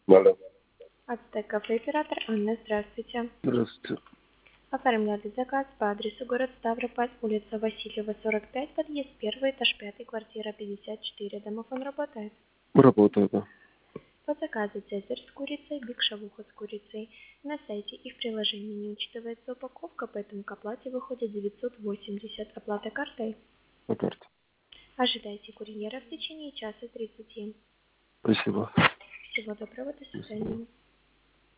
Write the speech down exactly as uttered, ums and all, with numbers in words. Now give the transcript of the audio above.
Алло. Ацтек кафе оператор Анна, здравствуйте. Здравствуйте. Оформляли заказ по адресу город Ставрополь, улица Васильева, сорок пять, подъезд первый, этаж пятый, квартира пятьдесят четыре. Домофон работает. Работаю, да. По заказу цезарь с курицей, биг-шавуха с курицей. На сайте и в приложении не учитывается упаковка, поэтому к оплате выходит девятьсот восемьдесят. Оплата картой. На карте. Ожидайте курьера в течение часа тридцати. Спасибо. Всего доброго, до До свидания. свидания.